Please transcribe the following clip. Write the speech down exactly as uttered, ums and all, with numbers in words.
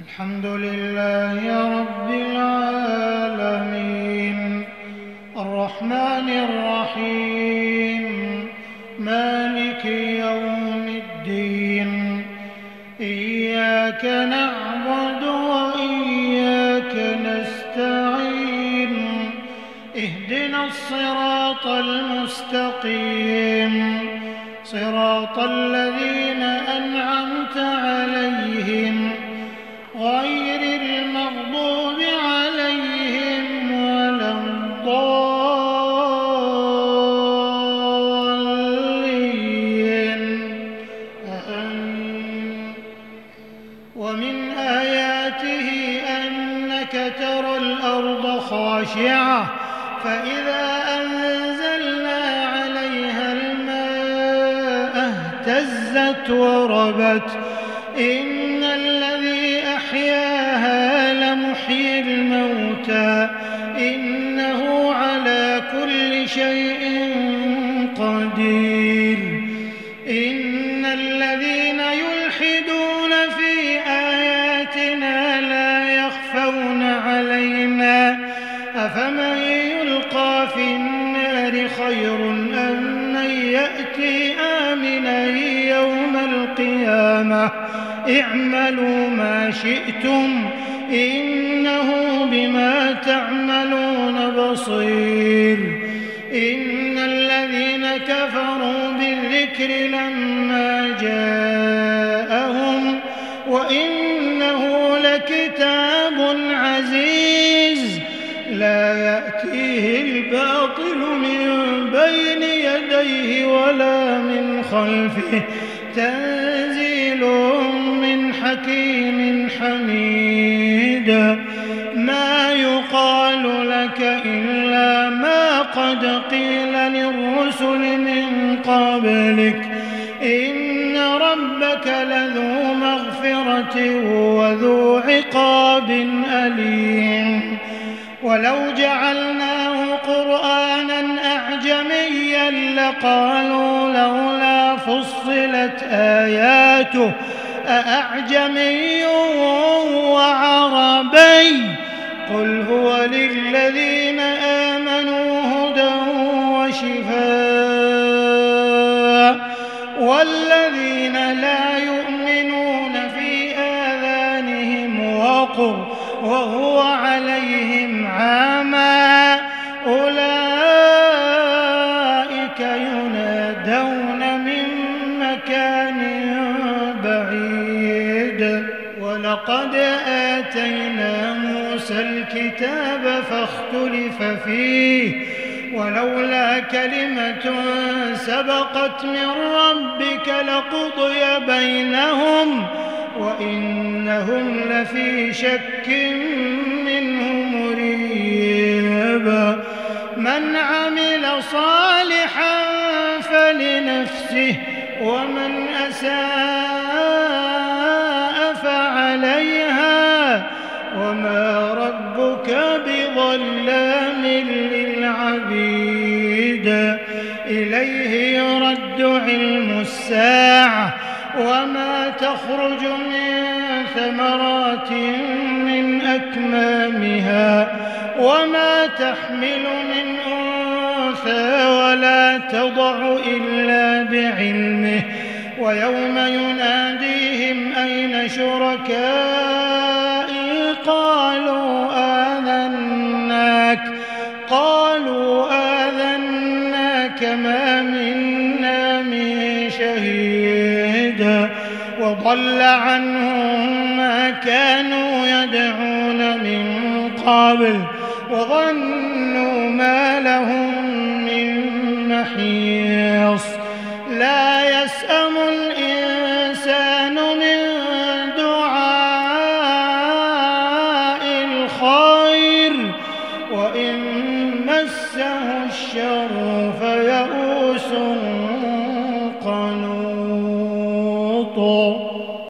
الحمد لله رب العالمين الرحمن الرحيم مالك يوم الدين إياك نعبد وإياك نستعين اهدنا الصراط المستقيم صراط الذين أنعمت عليهم غير المغضوب عليهم ولا الضالين ومن آياته أنك ترى الأرض خاشعة فإذا أنزلنا عليها الماء اهتزت وربت إن الذي أحياها لمحيي الموتى إنه على كل شيء قدير إن الذين يلحدون في آياتنا لا يخفون علينا أفمن يلقى في النار خير أم من يأتي آمنا يوم القيامة اعملوا ما شئتم إنه بما تعملون بصير إن الذين كفروا بالذكر لما جاءهم وإنه لكتاب عزيز لا يأتيه الباطل من بين يديه ولا من خلفه تنزيل من حكيم حميد ما يقال لك إلا ما قد قيل للرسل من قبلك إن ربك لذو مغفرة وذو عقاب أليم ولو جعلناه قرآنا أعجميا لقالوا لولا فصلت آياته أأعجمي وعربي قل هو للذين آمنوا هدى وشفاء والذين لا يؤمنون في آذانهم وقر وهو عليهم عامى أولئك ينادون من مكان بعيد ولقد آتينا موسى الكتاب فاختلف فيه ولولا كلمة سبقت من ربك لقضي بينهم وإنهم لفي شك منه مريب من عمل صالحا فلنفسه ومن أساء فعليها وما ربك بظلام للعبيد إليه يرد علم الساعة وما تخرج من ثمرات من أكمامها وما تحمل من أنثى ولا تضع إلا بعلمه ويوم يناديهم أين شركائي قالوا آذناك قالوا آذناك ما منا من شهيد وضل عنهم ما كانوا يدعون من قبل وظنوا ما لهم